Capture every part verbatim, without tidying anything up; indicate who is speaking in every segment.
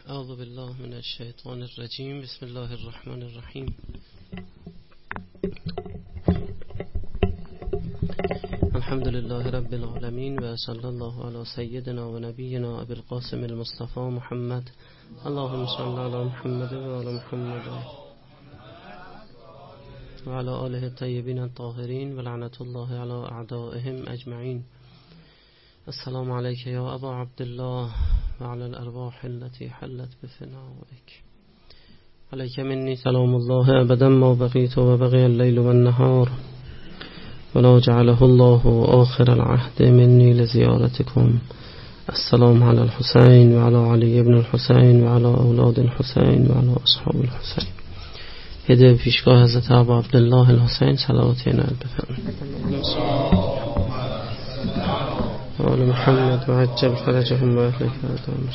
Speaker 1: اعوذ بالله من الشیطان الرجیم. بسم الله الرحمن الرحیم. الحمد لله رب العالمین و صلی الله علی سیدنا و نبینا ابی القاسم المصطفى محمد. اللهم صل علی محمد و علی محمد و علی آله الطیبین الطاهرین و لعنت الله علی اعدائهم اجمعین. السلام علیک یا ابا عبدالله و علی الارواح التي حلت بفنائك. علیک منی سلام الله ابدا ما بقیت و بقی اللیل و النهار ولا جعله الله آخر العهد منی لزیارتكم. السلام علی الحسین و علی علی ابن الحسین و علی اولاد الحسین و علی اصحاب الحسین. هدیه پیشگاه حضرت ابا عبدالله الحسین صلوات عنایت بفرمایید. آل محمد و عجل فرجهم و اهل کردامش.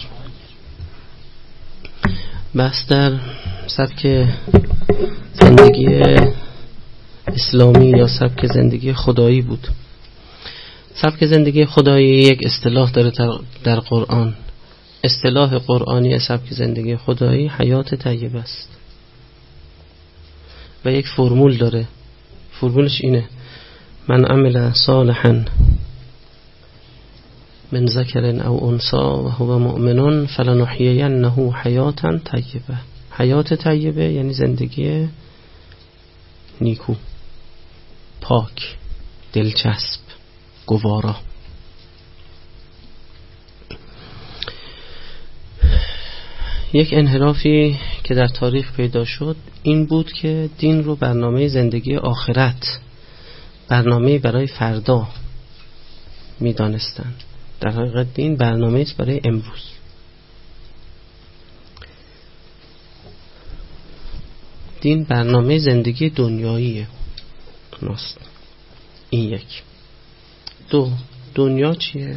Speaker 1: بحث در سبک زندگی اسلامی یا سبک زندگی خدایی بود. سبک زندگی خدایی یک اصطلاح داره در قرآن. اصطلاح قرآنی سبک زندگی خدایی حیات طیبه است و یک فرمول داره. فرمولش اینه: من عمل صالحا من ذکر او انثی و هو مؤمن فلنحیینه حیاتا طیبه. حیات طیبه یعنی زندگی نیکو، پاک، دلچسب، گوارا. یک انحرافی که در تاریخ پیدا شد این بود که دین رو برنامه زندگی آخرت، برنامه برای فردا می دانستند. در حقیقت دین برنامه است برای امروز. دین برنامه زندگی دنیاییه. ناست. این یک. دو، دنیا چیه؟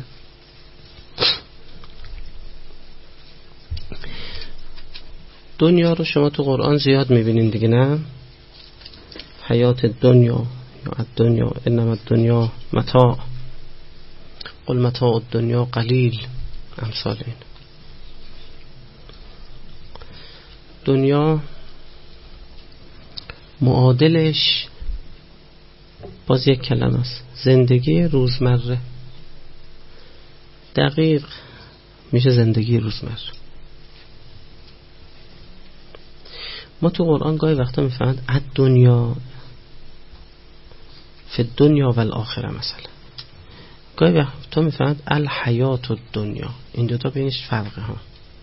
Speaker 1: دنیا رو شما تو قرآن زیاد میبینین دیگه، نه؟ حیات دنیا یا الدنیا انما الدنیا متاع، قل متاع الدنیا قلیل، امثال این. دنیا معادلش باز یک کلمه است: زندگی روزمره. دقیق میشه زندگی روزمره. ما تو قرآن گاهی وقتا میفهمند الدنیا فی الدنیا و الاخره مثلا. گاهی وقتا میفهمند الحیات الدنیا. این دوتا بینش فرقه ها.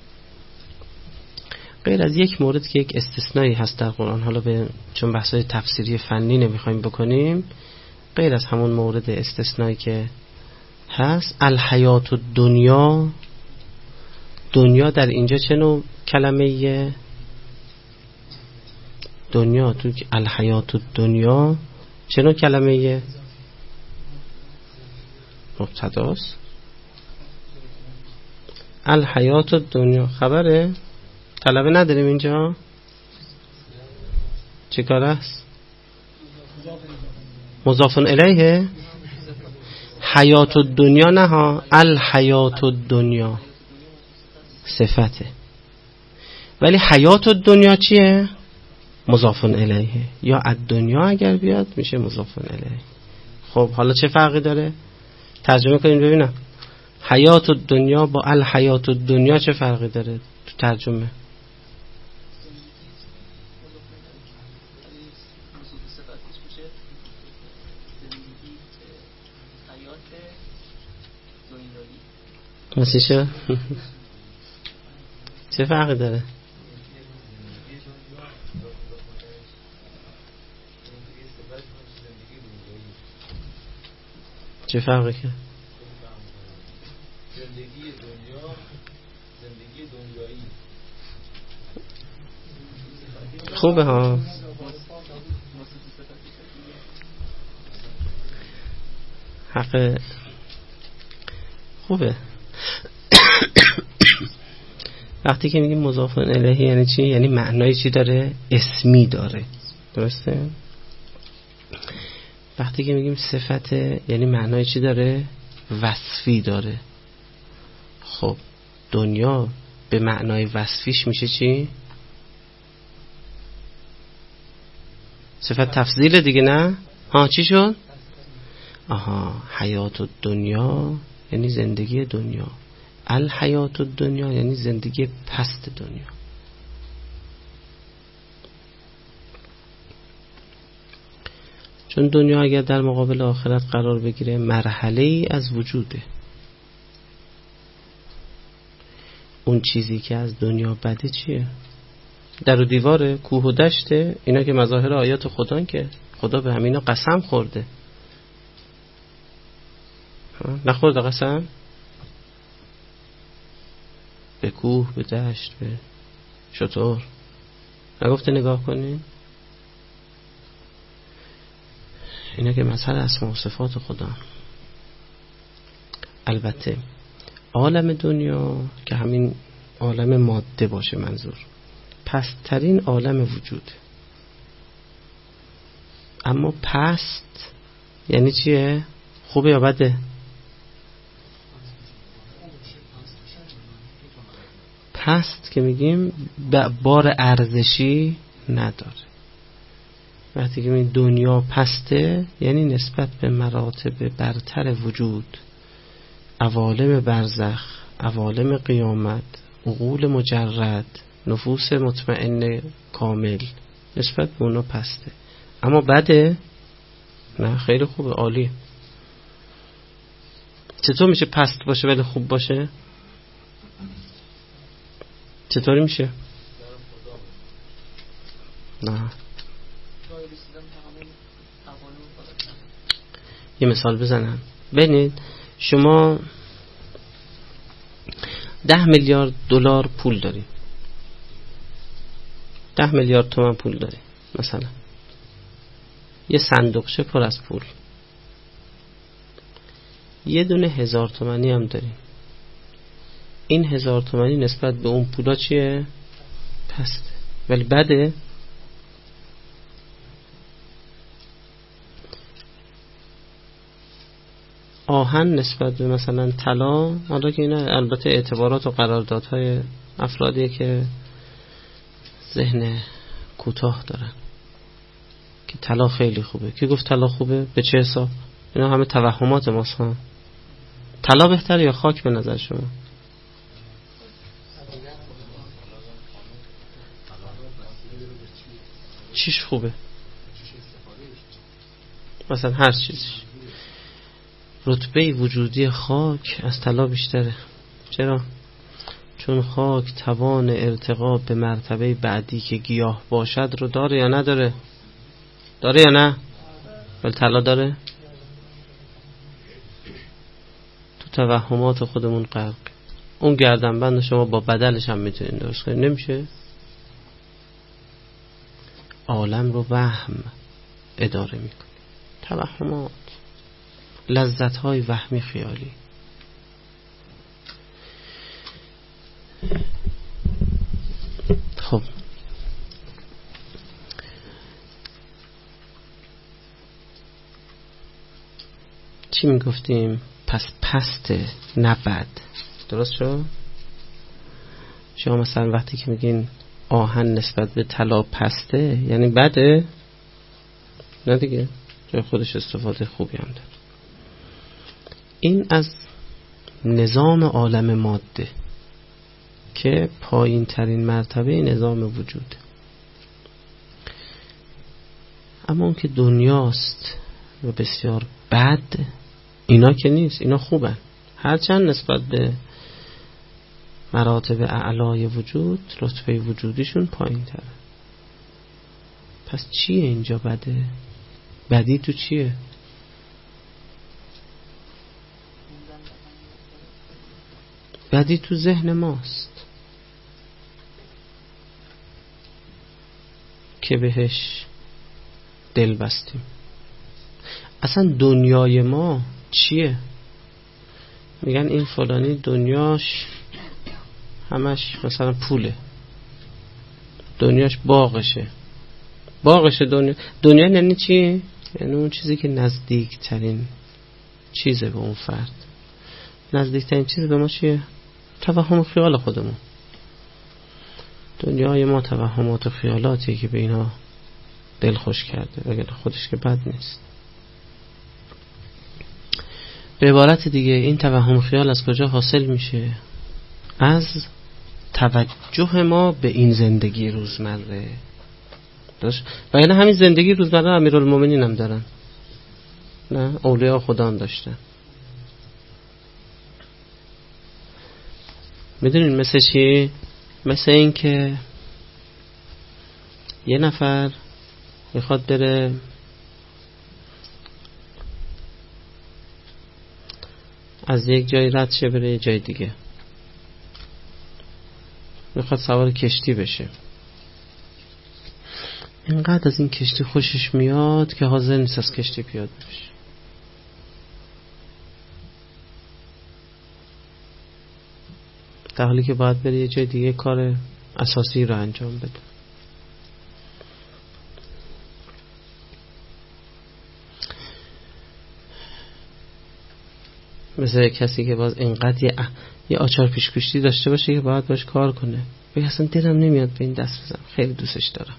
Speaker 1: غیر از یک مورد که یک استثنایی هست در قرآن، حالا به چون بحثای تفسیری فنی نمیخوایم بکنیم، غیر از همون مورد استثنایی که هست الحیات الدنیا، دنیا در اینجا چه نوع کلمه؟ دنیا تو الحیات الدنیا چه نوع کلمه؟ مبتداست. الحیات الدنیا خبره؟ طلبه نداریم اینجا؟ چه کار است؟ مضاف الیه؟ حیات الدنیا نه ها، الحیات الدنیا صفته، ولی حیات الدنیا چیه؟ مضاف الیه. یا الدنیا اگر بیاد میشه مضاف الیه. خب حالا چه فرقی داره؟ ترجمه کنیم ببینم. حیات الدنیا با الحیات الدنیا چه فرقی داره تو ترجمه؟ مسیشه چه فرقی داره؟ چه فرقی که؟
Speaker 2: زندگی دنیا، زندگی دنیایی.
Speaker 1: خوبه ها. حق خوبه. وقتی که میگیم مضاف الیه یعنی چی؟ یعنی معنای چی داره؟ اسمی داره. درسته؟ وقتی که میگیم صفت یعنی معنای چی داره؟ وصفی داره. خب دنیا به معنای وصفیش میشه چی؟ صفت تفضیل دیگه نه؟ ها چی شد؟ آها حیات الدنیا یعنی زندگی دنیا، الحیات الدنیا یعنی زندگی پست دنیا. چون دنیا اگر در مقابل آخرت قرار بگیره مرحله ای از وجوده. اون چیزی که از دنیا بده چیه؟ در و دیواره، کوه و دشته، اینا که مظاهر آیات خدا، که خدا به همینا قسم خورده. نخورده قسم؟ به کوه، به دشت، به شطور نگفته نگاه کنین؟ اینا که مثل اسما و صفات خدا. البته عالم دنیا که همین عالم ماده باشه منظور، پست‌ترین عالم وجود. اما پست یعنی چیه؟ خوبه یا بده؟ پست که میگیم بار ارزشی نداره. وقتی که این دنیا پسته یعنی نسبت به مراتب برتر وجود، عوالم برزخ، عوالم قیامت، عقول مجرد، نفوس مطمئن کامل، نسبت به اونا پسته. اما بده؟ نه، خیلی خوبه، عالی. چطور میشه پست باشه ولی خوب باشه؟ چطوری میشه؟ نه. یه مثال بزنم. ببینید شما ده میلیارد دلار پول داری، ده میلیارد تومان پول داری مثلا، یه صندوقشه پر از پول، یه دونه هزار تومانی هم داری. این هزار تومانی نسبت به اون پولا چیه؟ پسته. ولی بده؟ آهن نسبت به مثلا طلا، حالا که اینا البته اعتبارات و قراردادهای افرادیه که ذهن کوتاه دارن که طلا خیلی خوبه. کی گفت طلا خوبه؟ به چه حساب؟ اینا همه توهمات ماست ها. طلا بهتره یا خاک به نظر شما؟ چیش خوبه؟ مثلا هر چیزش. رتبه وجودی خاک از طلا بیشتره. چرا؟ چون خاک توان ارتقا به مرتبه بعدی که گیاه باشد رو داره یا نداره؟ داره یا نه؟ ولی طلا داره؟ تو توهمات خودمون غرق. اون گردنبند شما با بدلش هم میتونین درست کنین، نمیشه؟ عالم رو وهم اداره میکنه، توهمات، لذت‌های وهمی خیالی. خب چی میگفتیم؟ پس پسته نه بد. درست شد؟ شما مثلا وقتی که میگین آهن نسبت به طلا پسته یعنی بده؟ نه دیگه، جای خودش استفاده خوبی هم داره. این از نظام عالم ماده که پایین ترین مرتبه نظام وجود. اما اون که دنیاست و بسیار بد، اینا که نیست، اینا خوبن، هرچند نسبت به مراتب اعلای وجود رتبه وجودیشون پایین تره. پس چیه اینجا بده؟ بدی تو چیه؟ بدی تو ذهن ماست که بهش دل بستیم. اصلا دنیای ما چیه؟ میگن این فلانی دنیاش همش مثلا پوله، دنیاش باغشه. باغشه دنیا. دنیا یعنی چی؟ یعنی اون چیزی که نزدیک ترین چیزه به اون فرد. نزدیک ترین چیز به ما چیه؟ توهم خیال خودمون. دنیای ما توهمات و خیالاتی که به اینا دل خوش کرده، وگرنه خودش که بد نیست. به عبارت دیگه این توهم خیال از کجا حاصل میشه؟ از توجه ما به این زندگی روزمره. درست؟ و یعنی همین زندگی روزمره امیرالمومنین هم دارن، نه اولیاء خدا هم داشتن. میدونین مثل چی؟ مثل این که یه نفر میخواد بره از یک جای رد شه بره یه جای دیگه، میخواد سوار کشتی بشه. اینقدر از این کشتی خوشش میاد که حاضر نیست از کشتی پیاده بشه. در حالی که باید بره یه جای دیگه کار اساسی رو انجام بده. مثل کسی که باز اینقدر یه, یه آچار پیشکشتی داشته باشه که باید باش کار کنه، بگه اصلا دلم نمیاد به این دست بزنم، خیلی دوستش دارم.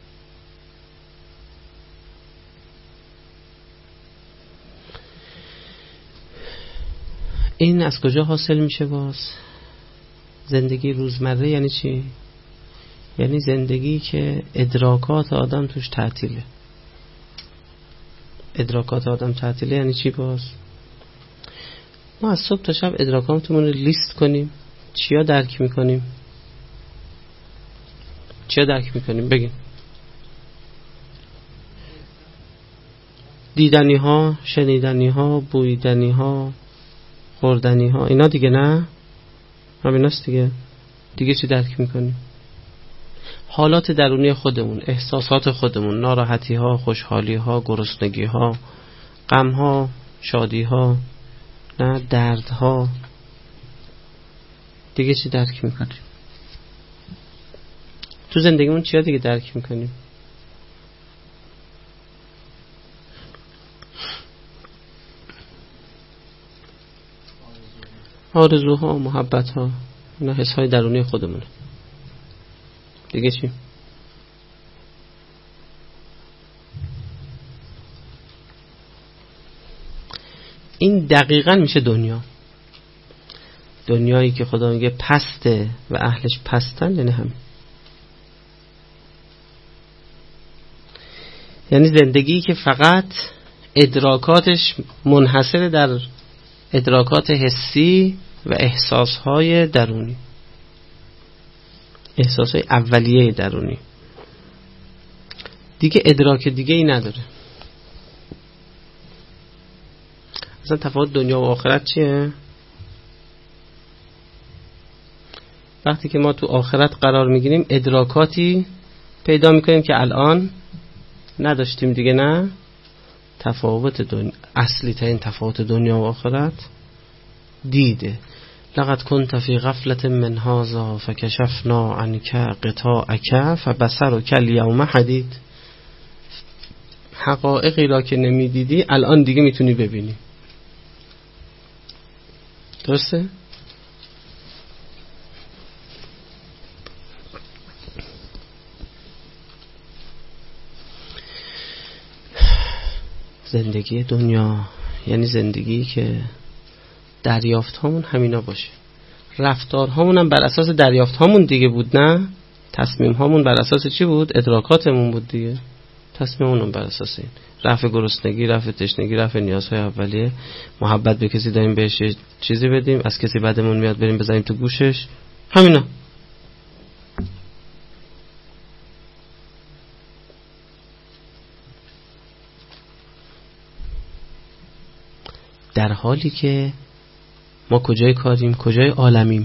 Speaker 1: این از کجا حاصل میشه؟ باز زندگی روزمره یعنی چی؟ یعنی زندگی که ادراکات آدم توش تعطیله. ادراکات آدم تعطیله یعنی چی؟ باز ما از صبح تا شب ادراکاتمون رو لیست کنیم، چیا درک میکنیم؟ چیا درک میکنیم؟ بگیم. دیدنی ها، شنیدنی ها، بویدنی ها، خوردنی ها، اینا دیگه، نه همیناست دیگه. دیگه چی درک میکنیم؟ حالات درونی خودمون، احساسات خودمون، ناراحتی ها، خوشحالی ها، گرسنگی ها، غم ها، شادی ها، نه درد ها. دیگه چی درک میکنیم؟ تو زندگیمون چیا دیگه درک میکنیم؟ آرزوها، محبت ها، اینا حس های درونی خودمونه. دیگه چی؟ این دقیقاً میشه دنیا. دنیایی که خدا میگه پسته و اهلش پستن، یعنی همین. یعنی زندگی که فقط ادراکاتش منحصر در ادراکات حسی و احساسهای درونی، احساسهای اولیه درونی، دیگه ادراک دیگه ای نداره. اصلا تفاوت دنیا و آخرت چیه؟ وقتی که ما تو آخرت قرار میگیریم ادراکاتی پیدا میکنیم که الان نداشتیم دیگه، نه؟ تفاوت دنیا، اصلی ترین تفاوت دنیا و آخرت دیده. لقد كنت في غفلة من هذا فكشفنا عنك غطاءك فبصرك اليوم حديد. حقایقی را که نمیدیدی الان دیگه میتونی ببینی. درسته؟ زندگی دنیا یعنی زندگی که دریافت هامون همینا باشه، رفتار هامون هم بر اساس دریافت هامون دیگه بود، نه؟ تصمیم هامون بر اساس چی بود؟ ادراکاتمون بود دیگه. تصمیممون هم بر اساس این رفع گرسنگی، رفع تشنگی، رفع نیازهای اولیه، محبت به کسی داریم بهش چیزی بدیم، از کسی بدمون میاد بریم بزنیم تو گوشش، همینا. در حالی که ما کجای کاریم؟ کجای عالمیم؟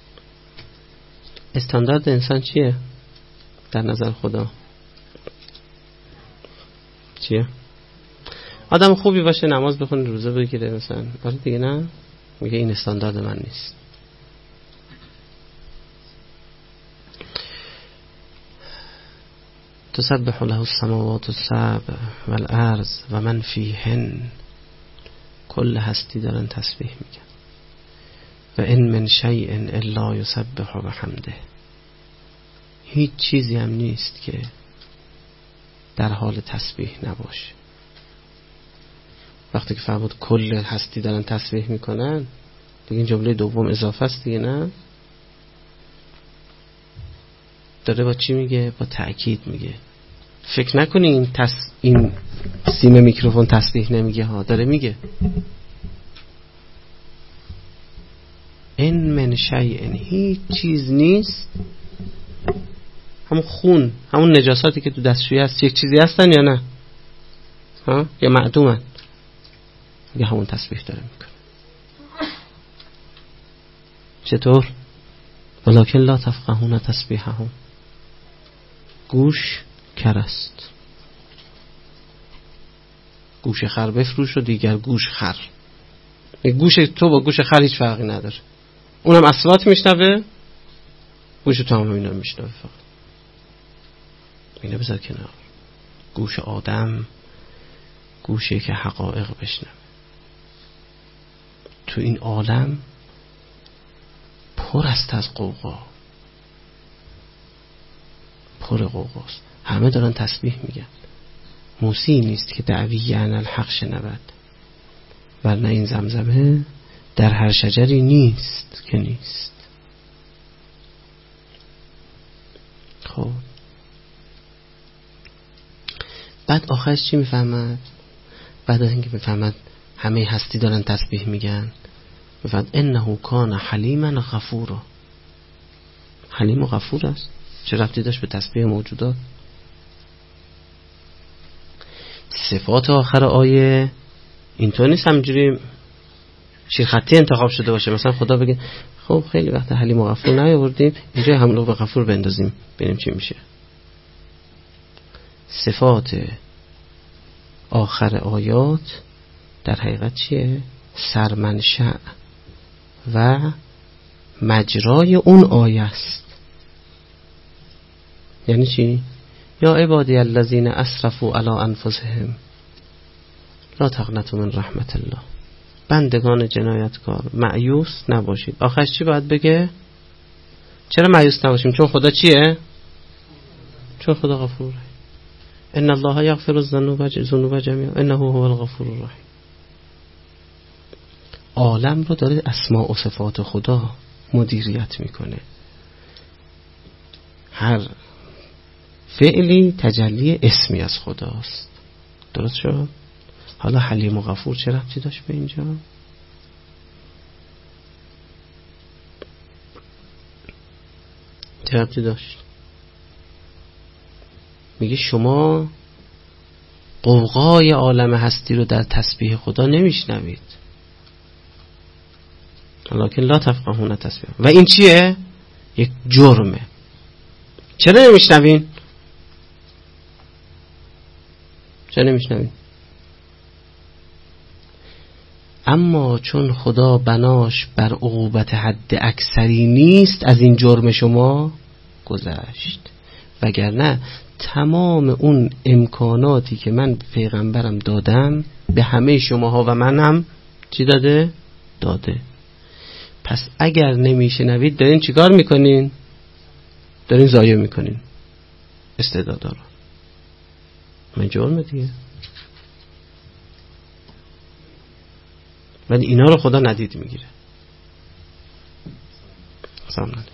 Speaker 1: استاندارد انسان چیه در نظر خدا؟ چیه؟ آدم خوبی باشه، نماز بخونه، روزه بگیره مثلا. آره دیگه، نه؟ میگه این استاندارد من نیست. تسبح له السماوات السبع والارض و من فیهن. کل هستی دارن تسبیح میگن. و ان من شیء الا یسبح بحمده. هیچ چیزی هم نیست که در حال تسبیح نباشه. وقتی که فرمود کل هستی دارن تسبیح میکنن، دیگه این جمله دوم اضافه است دیگه، نه؟ داره با چی میگه؟ با تأکید میگه. فکر نکنی این تس... این سیم میکروفون تسبیح نمیگه ها، داره میگه این من شیء، هیچ چیز نیست. همون خون، همون نجاساتی که تو دستشویی هست یک چیزی هستن یا نه؟ ها؟ یا معدومن؟ میگه همون تسبیح داره میکنه. چطور؟ ولکن لا تفقهون تسبیحهم. گوش کر است. گوش خر بفروش و دیگر گوش خر. گوش تو با گوش خر هیچ فرقی نداره. اونم اصوات میشنوه، گوش تو هم اینا میشنوه فقط. اینو بذار کنار. گوش آدم گوشی که حقایق بشنوه. تو این عالم پر است از قوقا، پر قوقاست، همه دارن تسبیح میگن. موسی نیست که دعوی عن الحق شنود، ورنه این زمزمه در هر شجری نیست که نیست. خب بعد آخرش چی میفهمد؟ بعد از اینکه میفهمد همه هستی دارن تسبیح میگن، میفهمد انه کان حلیما غفورا. حلیم و غفور است، چه ربطی داشت به تسبیح موجودات؟ صفات آخر آیه اینطور نیست همینجوری شیرخطی انتخاب شده باشه. مثلا خدا بگه خب خیلی وقت حلیم و غفور نیاوردیم، اینجا هم رو به غفور بندازیم ببینیم چی میشه. صفات آخر آیات در حقیقت چیه؟ سرمنشأ و مجرای اون آیه است. یعنی چی؟ یا عبادی الذین اسرفوا علی انفسهم لا تقنطوا من رحمت الله. بندگان جنایتکار مایوس نباشید. آخرش چی باید بگه؟ چرا مایوس نباشیم؟ چون خدا چیه؟ چون خدا غفوره. ان الله یغفر الذنوب جميعا انه هو الغفور الرحیم. عالم رو داره اسماء و صفات خدا مدیریت میکنه. هر فعلی تجلی اسمی از خداست. درست شد؟ حالا حلیم و غفور چه ربطی داشت به اینجا؟ چه ربطی داشت؟ میگه شما قوقای عالم هستی رو در تسبیح خدا نمیشنوید، لکن لا تفقهون تسبیح. و این چیه؟ یک جرمه. چرا نمیشنوین؟ چرا نمیشنوین؟ اما چون خدا بناش بر عقوبت حد اکثری نیست، از این جرم شما گذشت. وگرنه تمام اون امکاناتی که من پیغمبرم دادم به همه شماها و منم چی داده؟ داده. پس اگر نمیشنوید دارین چیکار میکنین؟ دارین ضایع میکنین استعدادا رو. من جرمه دیگه. ولی اینا رو خدا ندید میگیره. سلام علیکم.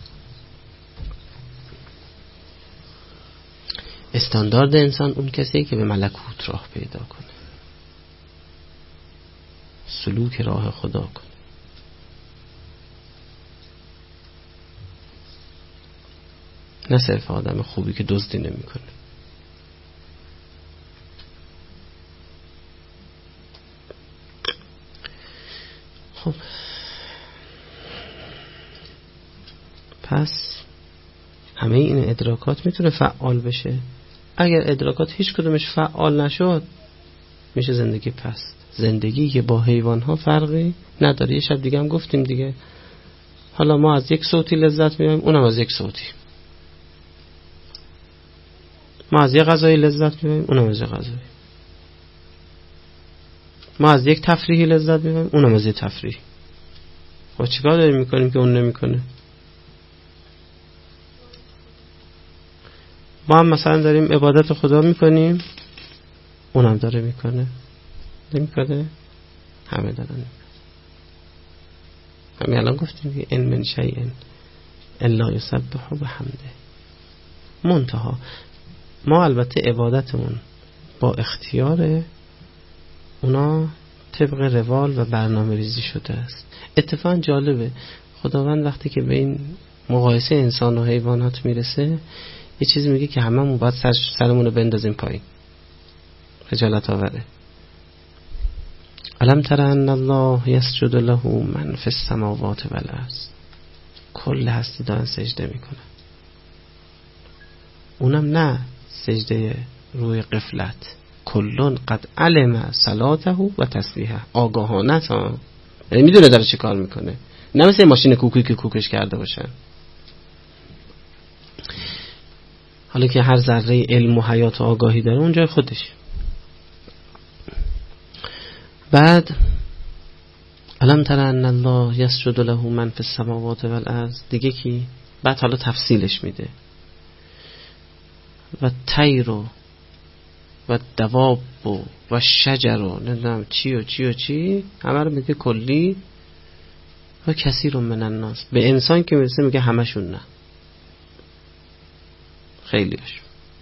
Speaker 1: استاندارد انسان اون کسیه که به ملکوت راه پیدا کنه، سلوک راه خدا کنه. نه صرف آدم خوبی که دزدی نمی کنه. خب پس همه این ادراکات میتونه فعال بشه. اگر ادراکات هیچ کدومش فعال نشد میشه زندگی پست. زندگی که با حیوان ها فرقی نداره. یه شب دیگه هم گفتیم دیگه، حالا ما از یک صوتی لذت میبریم، اونم از یک صوتی. ما از یک غذایی لذت میبریم، اونم از یک غذایی. ما از یک تفریحی لذت میبریم، اونم از یک تفریح. خب چیکار داریم میکنیم که اون نمیکنه؟ ما هم مثلا داریم عبادت خدا میکنیم، اونم داره میکنه، نمیکنه، همه دارن میکنه. همین الان گفتیم که ان من شیء الا یسبح بحمده. منتها ما البته عبادتمون با اختیاره، اونا طبق روال و برنامه ریزی شده است. اتفاقا جالبه خداوند وقتی که به این مقایسه انسان و حیوانات میرسه یه چیزی میگه که هممون باید سر سرمون رو بندازیم پایین. خجالت آوره. الم تر ان الله یسجد له من فی السماوات و الارض. کل هستی دارن سجده میکنن، اونم نه سجده روی غفلت. کلون قد علم صلاته و تسبیحه. آگاهانه ها، یعنی میدونه داره چی کار میکنه، نه مثل ماشین کوکی که کوکش کرده باشن. حالا که هر ذره علم و حیات و آگاهی داره اونجای خودش. بعد الم تر ان الله یسجد له من فی السماوات و الارض دیگه کی؟ بعد حالا تفصیلش میده. و طیر و و دواب و و شجر و نمیدونم چی و چی و چی، همه رو میگه کلی. و کثیر من الناس، به انسان که میرسه میگه همشون نه، خیلیش.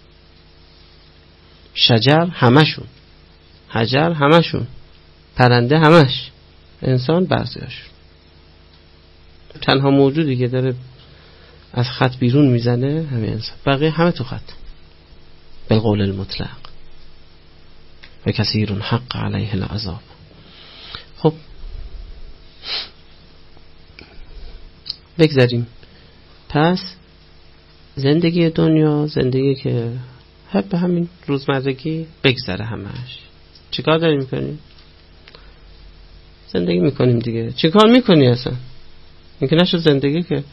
Speaker 1: شجر همشون، حجر همشون، پرنده همش، انسان بعضیاشون. تنها موجودی که داره از خط بیرون میزنه همین انسان، بقیه همه تو خط بالقول المطلق. و کثیر حق علیه العذاب. خب بگذاریم. پس زندگی دنیا زندگی که هر به همین روزمرگی بگذره همش. چیکار داریم میکنیم؟ زندگی میکنیم دیگه. چیکار میکنی اصلا؟ این که نشد زندگی که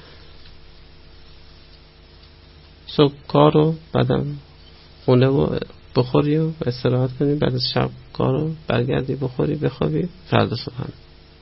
Speaker 1: صبح کار و بعدم خونه و بخوری و استراحت کنی، بعد از شب کار رو برگردی بخوری بخوابی، فردا صبح هم.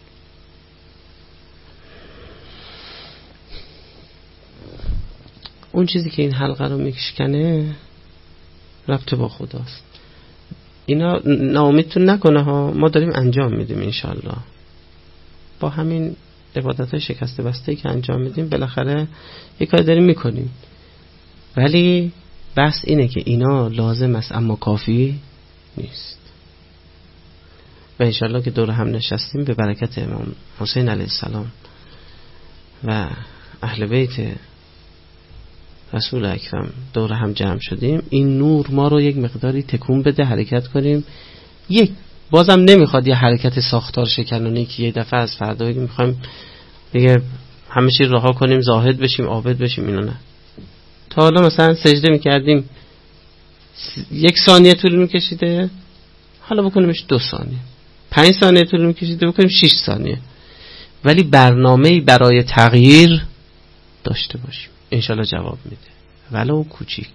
Speaker 1: اون چیزی که این حلقه رو میکشکنه ربط با خداست. اینا ناامیدتون نکنه ها، ما داریم انجام میدیم انشالله. با همین عبادت های شکسته بسته که انجام میدیم بالاخره یک کار داریم میکنیم، ولی بس اینه که اینا لازم است اما کافی نیست. و انشالله که دور هم نشستیم به برکت امام حسین علیه السلام و اهل بیت رسول اکرم دور هم جمع شدیم، این نور ما رو یک مقداری تکون بده، حرکت کنیم. یک بازم نمیخواد یه حرکت ساختار شکنانه که یه دفعه از فردا بگیم میخوایم دیگه همه چیز رها کنیم، زاهد بشیم، عابد بشیم، اینا نه. تا حالا مثلا سجده میکردیم یک ثانیه طول میکشیده، حالا بکنیمش دو ثانیه. پنج ثانیه طول میکشیده بکنیم شش ثانیه. ولی برنامه‌ای برای تغییر داشته باشیم. انشالله جواب میده، ولو کوچیک.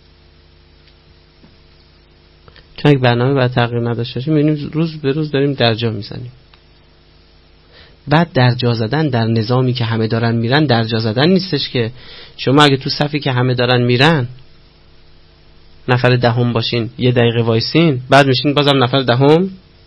Speaker 1: چون اگه برنامه برای تغییر نداشته باشیم میبینیم روز به روز داریم درجا میزنیم. بعد درجا زدن در نظامی که همه دارن میرن درجا زدن نیستش که شما اگه تو صفی که همه دارن میرن نفر دهم باشین، یه دقیقه وایسین، بعد میشین بازم نفر دهم.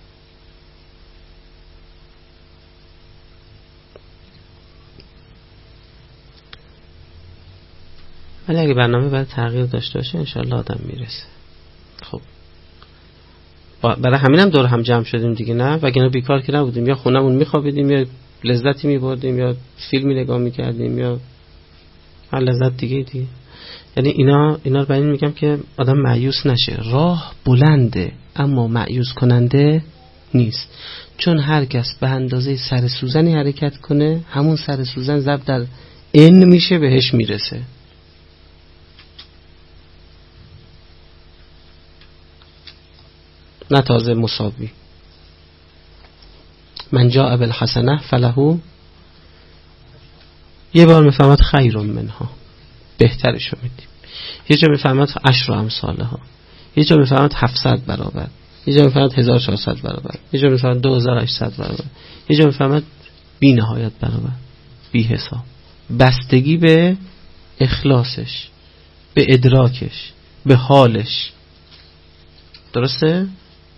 Speaker 1: ولی اگه برنامه برای تغییر داشته باشه انشالله آدم میرسه. خب برای همینم دور هم جمع شدیم دیگه، نه وگرنه بیکار که نبودیم، یا خونمون میخوابیدیم یا لذتی میبردیم یا فیلمی نگاه میکردیم یا هر لذت دیگه دیگه. یعنی اینا اینا رو برای این میگم که آدم مایوس نشه. راه بلنده اما مایوس کننده نیست، چون هر کس به اندازه سر سوزنی حرکت کنه همون سر سوزن ضرب در ان میشه بهش میرسه. نه تازه مساوی. من جاء بالحسنه فله، یه بار میفهمد خیر منها، بهترش رو میدیم. یه جا میفهمد عشر امثالها، یه جا میفهمد هفتصد برابر، یه جا میفهمد هزار و چهارصد برابر، یه جا میفهمد دو هزار و هشتصد برابر، یه جا میفهمد بی نهایت برابر، بی حساب. بستگی به اخلاصش. به ادراکش، به حالش. درسته؟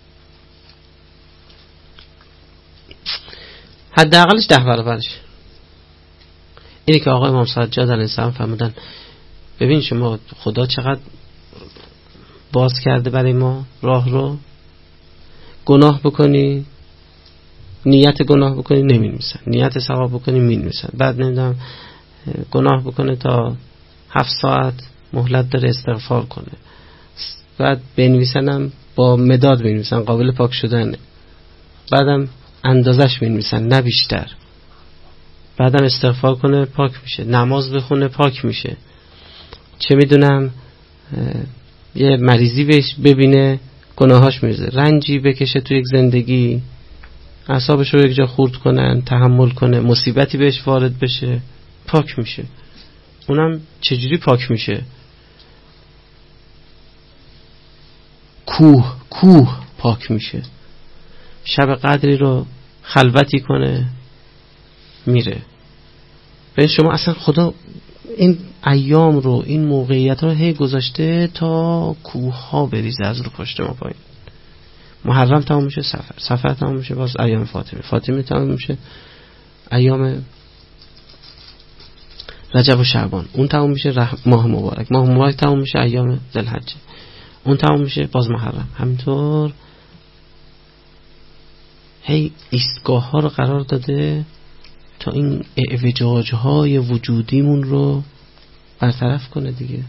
Speaker 1: حداقلش ده برابرش. اینی که آقای امام سجاد علیه السلام فرمودن ببین شما خدا چقدر باز کرده برای ما راه رو، گناه بکنی نیت گناه بکنی نمی‌نویسن، نیت ثواب بکنی می‌نویسن. بعد نمیدونم گناه بکنه تا هفت ساعت مهلت داره استغفار کنه، بعد بنویسنم با مداد بنویسن قابل پاک شدنه، بعدم اندازش بنویسن نه بیشتر، بعدم استغفار کنه پاک میشه، نماز بخونه پاک میشه، چه میدونم یه مریضی بهش ببینه گناهاش میرزه، رنجی بکشه تو یک زندگی اعصابش رو یک جا خورد کنن تحمل کنه، مصیبتی بهش وارد بشه پاک میشه. اونم چجوری پاک میشه؟ کوه کوه پاک میشه. شب قدری رو خلوتی کنه میره. ببین شما اصلا خدا این ایام رو این موقعیت رو هی گذاشته تا کوه ها بریزه از رو پشت ما پایین. محرم تمام میشه سفر، سفر تمام میشه باز ایام فاطمه، فاطمه تمام میشه ایام رجب و شعبان، اون تمام میشه رح... ماه مبارک، ماه مبارک تمام میشه ایام ذوالحجه، اون تمام میشه باز محرم. همینطور هی ایستگاه ها رو قرار داده تا این اعوجاج های وجودیمون رو برطرف کنه دیگه.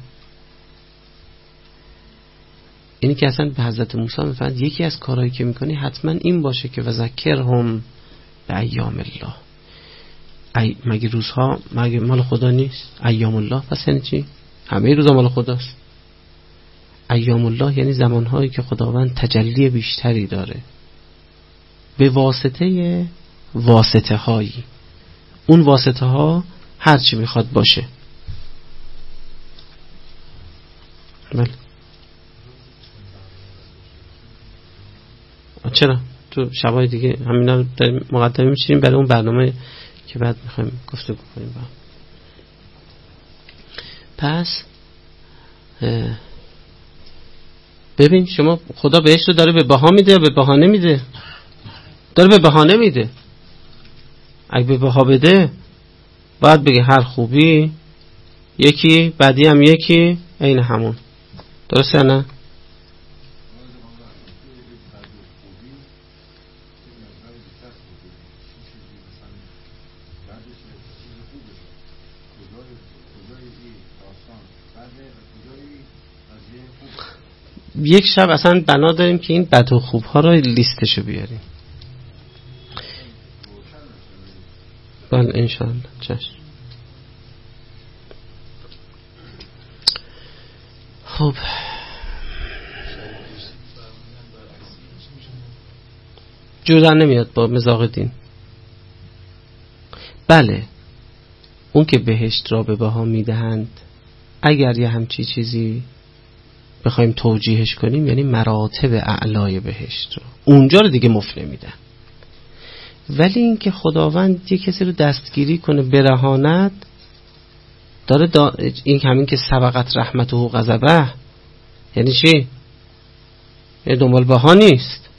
Speaker 1: اینی که اصلا به حضرت موسی میفرماد یکی از کارهایی که میکنی حتما این باشه که وذکرهم به ایام الله. ای مگه روزها مگه مال خدا نیست؟ ایام الله پس یعنی چی؟ همه روزا مال خداست. ایام الله یعنی زمانهایی که خداوند تجلی بیشتری داره به واسطه واسطه هایی. اون واسطه ها هر چی میخواد باشه. بله. چرا؟ تو شبای دیگه همینا رو داریم مقدمه میچینیم برای اون برنامه که بعد میخوایم گفتگو کنیم با. پس ببین شما خدا بهش رو داره به بها میده یا به بهانه میده؟ داره به بهانه میده. اگه به بها بده باید بگه هر خوبی یکی بعدی هم یکی عین همون. درسته یا نه؟ یک شب اصلا بنا داریم که این بد و خوب ها رو لیستشو بیاریم. بله انشاءالله. چشم. خب جور نمیاد با مزاق دین. بله اون که بهشت را به بها میدهند اگر یه همچی چیزی بخوایم توجیهش کنیم یعنی مراتب اعلای بهشت رو اونجا رو دیگه مفت نمیدن. ولی این که خداوند یه کسی رو دستگیری کنه برهاند داره دا این همین که سبقت رحمت و غضبه یعنی چی؟ یعنی دنبال بها نیست.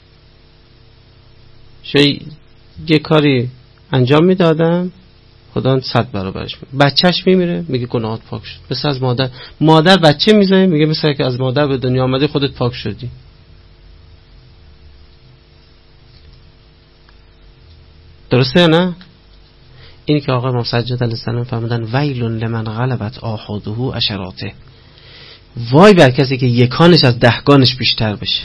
Speaker 1: شاید یه کاری انجام میدادم خدا صد برابرش میده. بچهش میمیره میگه گناهات پاک شد. مثل از مادر مادر بچه میزنه میگه مثل که از مادر به دنیا آمده خودت پاک شدی. درسته یا نه؟ اینی که آقای امام سجاد علیه السلام فرمودن ویل لمن غلبت آحاده عشراته، وای بر کسی که یکانش از دهگانش بیشتر بشه.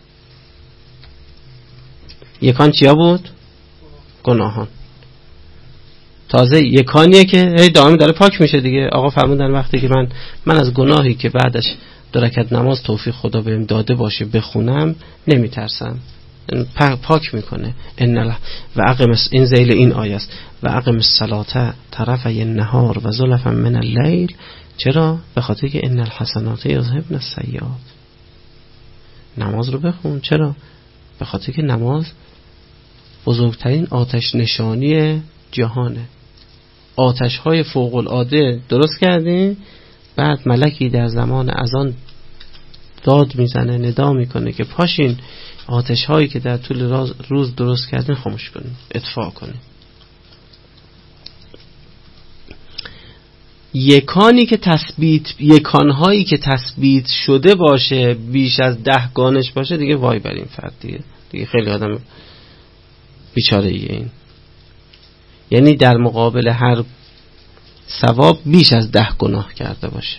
Speaker 1: یکان چیا بود؟ گناهان. تازه یکانیه که هی دائم داره پاک میشه دیگه. آقا فرمودن وقتی که من من از گناهی که بعدش دو رکعت نماز توفیق خدا بهم داده باشه بخونم نمیترسم، پاک میکنه. ان و اقم این ذیل این آیه است و اقم الصلاه طرفی النهار و زلفا من الليل. چرا؟ به خاطر که ان الحسنات یذهبن السیئات. نماز رو بخون. چرا؟ به خاطر که نماز بزرگترین آتش نشانی جهانه. آتش های فوق العاده درست کردیم بعد ملکی در زمان اذان داد میزنه، ندا میکنه که پاشین آتش هایی که در طول روز درست کردین خاموش کنین، اطفاء کنین. یکانی که تثبیت یکانهایی که تثبیت شده باشه بیش از ده گانش باشه دیگه وای بر این فرد، دیگه دیگه خیلی آدم بیچاره ایه این. یعنی در مقابل هر ثواب بیش از ده گناه کرده باشه.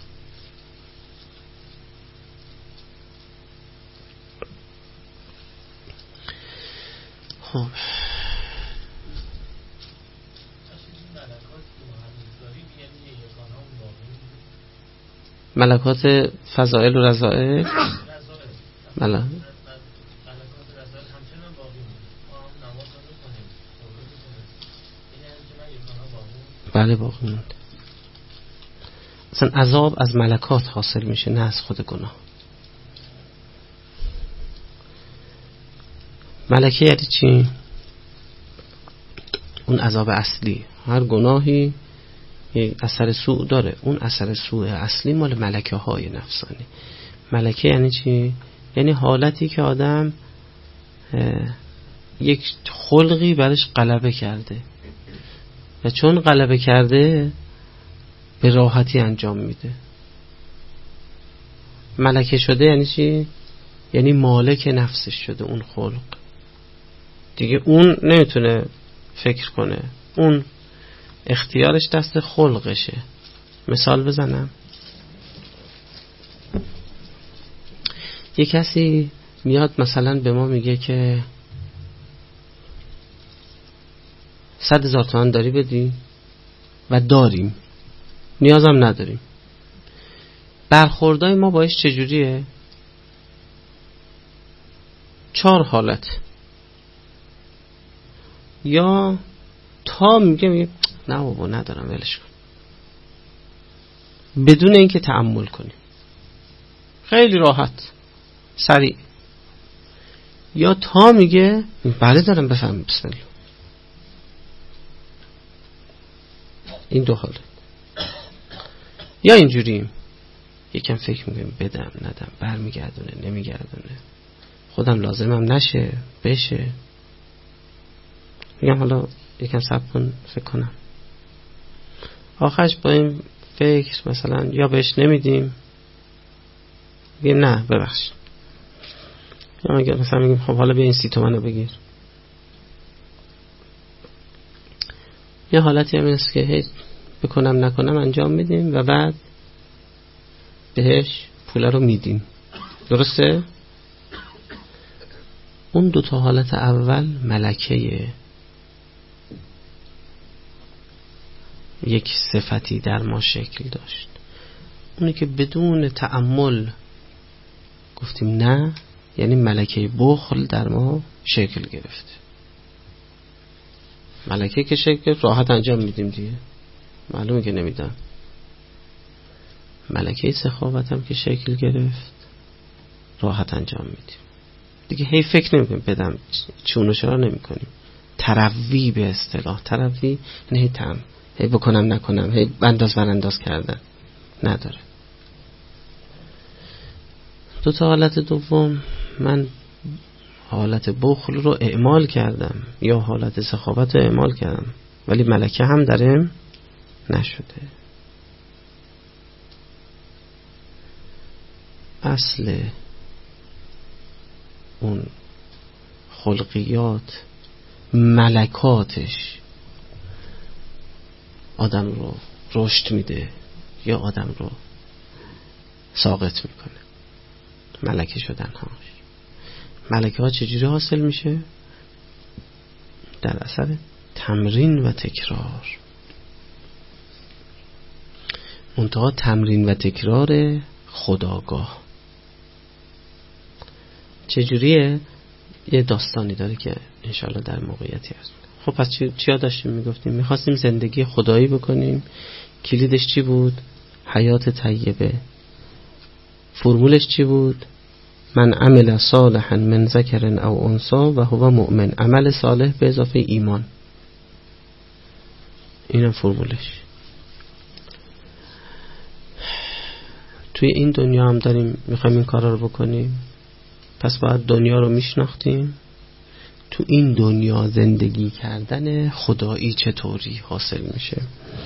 Speaker 1: خب ملکات فضائل و رذائل ملک بله باقی موند. اصلا عذاب از ملکات حاصل میشه نه از خود گناه. ملکه یعنی چی؟ اون عذاب اصلی. هر گناهی یک اثر سوء داره، اون اثر سوء اصلی مال ملکه های نفسانی. ملکه یعنی چی؟ یعنی حالتی که آدم یک خلقی برش غلبه کرده و چون غلبه کرده به راحتی انجام میده. ملکه شده یعنی چی؟ یعنی مالک نفسش شده اون خلق دیگه، اون نمیتونه فکر کنه، اون اختیارش دست خلقشه. مثال بزنم، یه کسی میاد مثلا به ما میگه که صد هزار تومان داری بدی و داریم، نیازم نداریم. برخوردای ما باش چجوریه؟ چهار حالت. یا تا میگه میگه نه بابا ندارم ولش کن، بدون اینکه تأمل کنیم، خیلی راحت سریع. یا تا میگه بله دارم بفهم بسم الله. این دو حاله. یا اینجوریم یکم فکر میکنیم بدم ندم، برمیگردونه نمیگردونه، خودم لازمم نشه بشه، میگم حالا یکم صبر کن فکر کنم. آخرش با این فکر مثلا یا بهش نمیدیم، میگیم نه ببخش، یا میگم مثلا میگیم خب حالا بیا این سی تومن رو بگیر. یه حالتی هم هست که هیچ بکنم نکنم انجام میدیم و بعد بهش پول رو میدیم. درسته؟ اون دو تا حالت اول ملکه یک صفتی در ما شکل داشت، اونی که بدون تأمل گفتیم نه، یعنی ملکه بخل در ما شکل گرفته. ملکه که شکل گرفت راحت انجام میدیم دیگه، معلومه که نمیدم. ملکه سخاوت هم که شکل گرفت راحت انجام میدیم دیگه، هی فکر نمیکنیم بدم چون و چرا نمیکنیم. تروی به اصطلاح، تروی یعنی هی تم هی بکنم نکنم، هی بنداز برانداز کردن نداره. دو تا حالت دوم، من حالت بخل رو اعمال کردم یا حالت سخاوت رو اعمال کردم ولی ملکه هم درم نشده. اصل اون خلقیات ملکاتش آدم رو رشد میده یا آدم رو ساقط میکنه. ملکه شدن هاش. ملکه ها چجوری حاصل میشه؟ در اثر تمرین و تکرار. منتها تمرین و تکرار خودآگاه. چجوریه؟ یه داستانی داره که انشالله در موقعیتی هست. خب پس چی چیا داشتیم میگفتیم؟ میخواستیم زندگی خدایی بکنیم. کلیدش چی بود؟ حیات طیبه. فرمولش چی بود؟ من عمل صالحا من ذکر او انثی و هو مؤمن. عمل صالح به اضافه ایمان. اینم فرمولش. توی این دنیا هم داریم میخوایم این کارا رو بکنیم، پس باید دنیا رو میشناختیم. تو این دنیا زندگی کردن خدایی چطوری حاصل میشه؟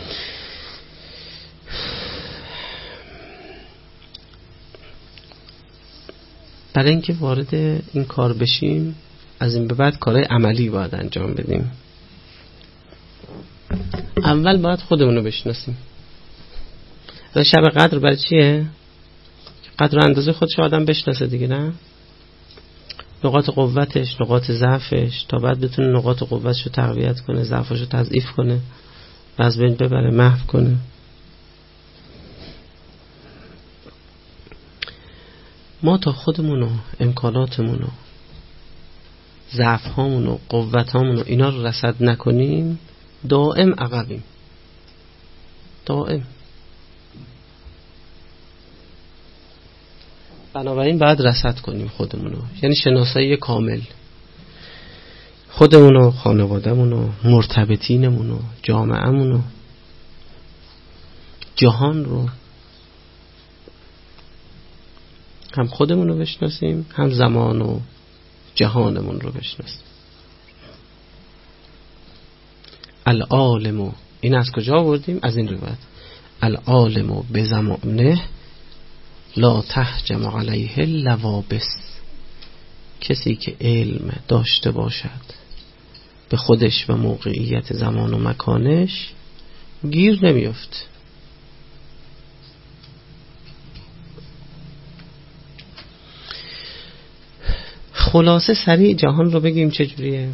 Speaker 1: برای اینکه وارد این کار بشیم، از این به بعد کارهای عملی باید انجام بدیم. اول باید خودمون رو بشناسیم. شب قدر برای چیه؟ قدر اندازه خودش آدم بشناسه دیگه، نه؟ نقاط قوتش، نقاط ضعفش، تا بعد بتونه نقاط قوتش رو تقویت کنه، ضعفش رو تضعیف کنه، از بین ببره، محو کنه. ما تا خودمونو، امکاناتمونو، ضعف‌هامونو، قوت‌هامونو اینا رو رصد نکنیم، دائم عقبیم. دائم. بنابراین باید رصد کنیم خودمونو، یعنی شناسایی کامل. خودمونو، خانواده‌مونو، مرتبطینمونو، جامعه‌مونو، جهان رو. هم خودمون رو بشناسیم، هم زمان و جهانمون رو بشناسیم. العالم، این از کجا آوردیم؟ از این روایت. العالم بزمانه لا تهجم علیه اللوابس. کسی که علم داشته باشد به خودش و موقعیت زمان و مکانش، گیر نمیفت. خلاصه سریع جهان رو بگیم چجوریه.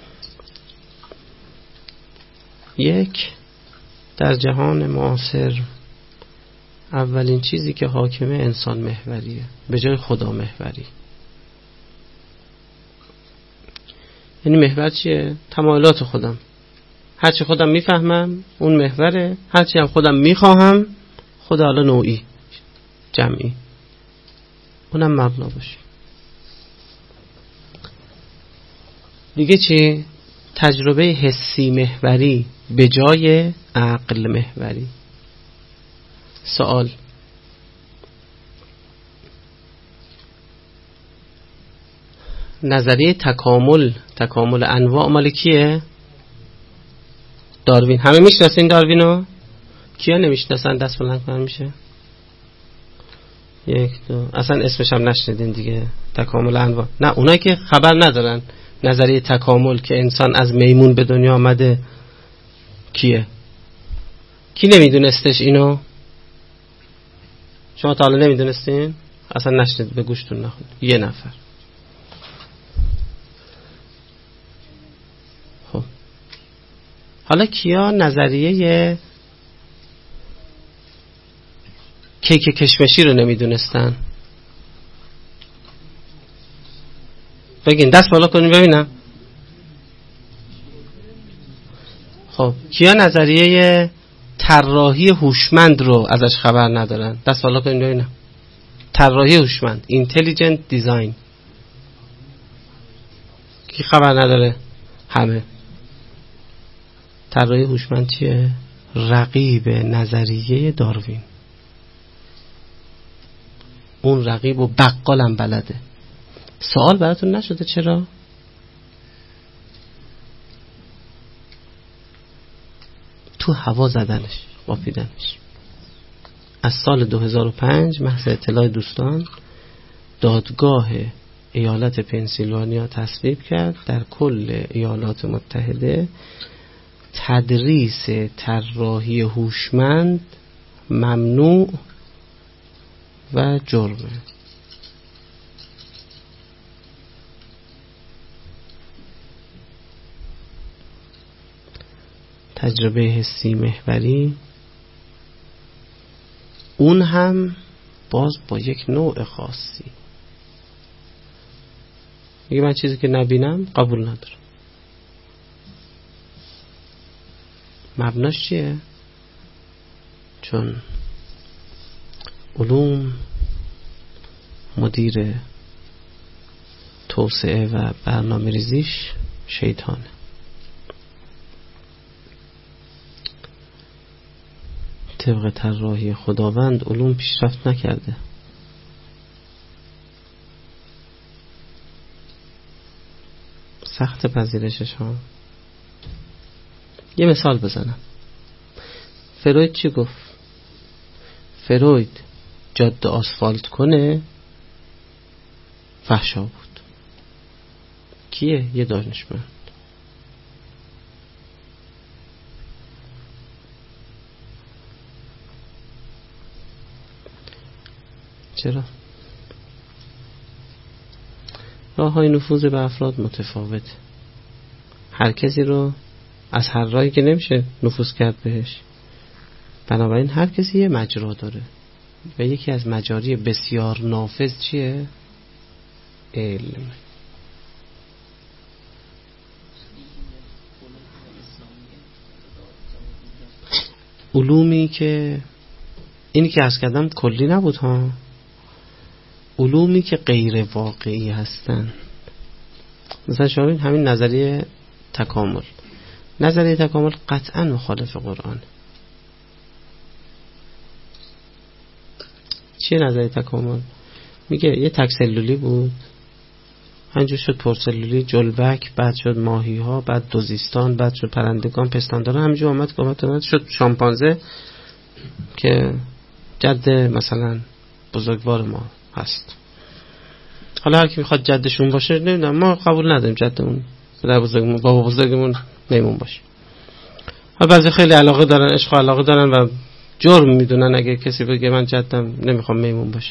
Speaker 1: یک، در جهان معاصر اولین چیزی که حاکمه انسان محوریه به جای خدا محوری. یعنی محور چیه؟ تمایلات خودم. هرچی خودم میفهمم اون محوره، هرچی هم خودم میخواهم خدا حالا نوعی جمعی اونم مبنا باشه. دیگه چی؟ تجربه حسی محوری به جای عقل محوری. سوال: نظریه تکامل، تکامل انواع مال کیه؟ داروین. همه میشناسین داروینو؟ کیا نمیشناسن دست بلند کنن میشه؟ یک دو. اصلا اسمش هم نشنیدین دیگه. تکامل انواع. نه، اونایی که خبر ندارن نظریه تکامل که انسان از میمون به دنیا آمده کیه؟ کی نمیدونستش اینو؟ شما تا حالا نمیدونستین؟ اصلا نشنید، به گوشتون نخورد. یه نفر. خب حالا کیا نظریه کیک کشمشی رو نمیدونستن؟ بگین، دست بالا کنیم ببینم. خب کیا نظریه طراحی هوشمند رو ازش خبر ندارن؟ دست بالا کنیم ببینم. طراحی هوشمند، اینتلیجنت دیزاین، کی خبر نداره؟ همه. طراحی هوشمند چیه؟ رقیب نظریه داروین. اون رقیب و بقالم بلده. سوال براتون نشده چرا؟ تو هوا زدنش، بافیدنش. از سال دو هزار و پنج محض اطلاع دوستان دادگاه ایالت پنسیلوانیا تصویب کرد در کل ایالات متحده تدریس طراحی هوشمند ممنوع و جرمه. تجربه حسی محوری، اون هم باز با یک نوع خاصی. میگه من چیزی که نبینم قبول ندارم. مبناش چیه؟ چون علوم مدیر توسعه و برنامه ریزیش شیطانه. طبق طراحی خداوند علوم پیشرفت نکرده. سخت پذیرشش ها. یه مثال بزنم. فروید چی گفت؟ فروید جاده آسفالت کنه فحشا بود. کیه؟ یه دانشمند. چرا؟ راه های نفوذ به افراد متفاوت. هر کسی رو از هر راهی که نمیشه نفوذ کرد بهش. بنابراین هر کسی یه مجرا داره و یکی از مجاری بسیار نافذ چیه؟ علم. علومی که اینی که عرض کردم کلی نبود ها، علومی که غیر واقعی هستن. مثلا شما ببین همین نظریه تکامل. نظریه تکامل قطعا مخالف قرآن. چیه نظریه تکامل؟ میگه یه تک سلولی بود، همینجور شد پرسلولی، جلبک، بعد شد ماهی ها، بعد دوزیستان، بعد شد پرندگان، پستانداران، همینجور آمد آمد آمد شد شامپانزه که جد مثلا بزرگوار ما هست. حالا هر کی میخواد جدشون باشه نمیدونم، ما قبول نداریم جدمون پدر بزرگمون بابا بزرگمون میمون باشه. حالا بعضی خیلی علاقه دارن، عشق و علاقه دارن و جرم میدونن اگه کسی بگه من جدم نمیخوام میمون باشه.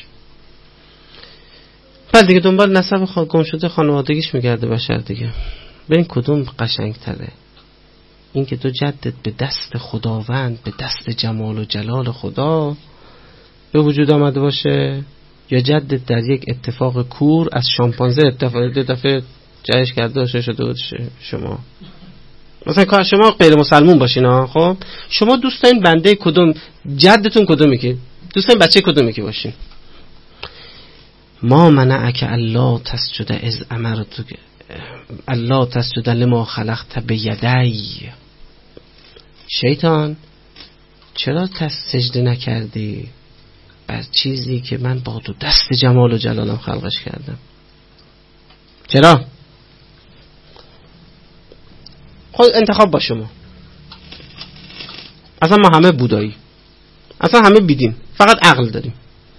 Speaker 1: بعد دیگه دنبال نسب خود گم شده خانوادگیش میگرده بشر دیگه. ببین کدوم قشنگ تره، این که تو جدت به دست خداوند، به دست جمال و جلال خدا به وجود آمده باشه، یا جدت در یک اتفاق کور از شامپانزه اتفاق دو دفعه جایش کرده شده بود شما. مثلا کار شما غیر مسلمون باشین ها، خب شما دوست دارین بنده کدوم جدتون کدومی که دوست دارین بچه کدومی که باشین؟ ما منعک الله تسجد از امرتک الله تسجد لما خلقت بیدی. شیطان چرا سجده نکردی بر چیزی که من با دو دست جمال و جلالم خلقش کردم؟ چرا؟ خود انتخاب با شما. اصلا ما همه بودایی، اصلا همه بیدیم، فقط عقل داریم.